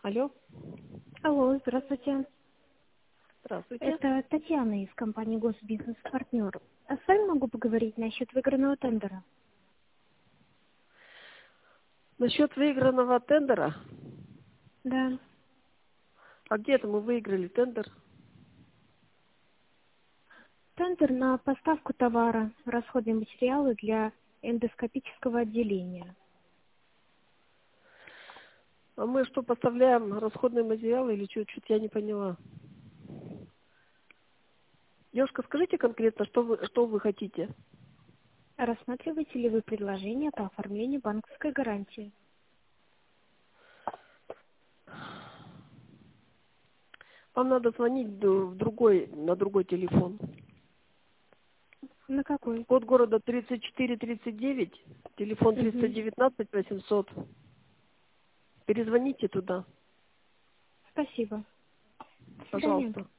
Алло, Алло, здравствуйте. здравствуйте. Это Татьяна из компании «Госбизнес-партнер». А с вами могу поговорить насчет выигранного тендера? Насчет выигранного тендера. Да. А где это мы выиграли тендер? Тендер на поставку товара, расходные материалы для эндоскопического отделения. А мы что, поставляем расходные материалы или что? Чуть я не поняла. Девушка, скажите конкретно, что вы хотите? Рассматриваете ли вы предложение по оформлению банковской гарантии? Вам надо звонить на другой телефон. На какой? Код города 3439, телефон Угу. 319 800. Перезвоните туда, Спасибо. До свидания. пожалуйста.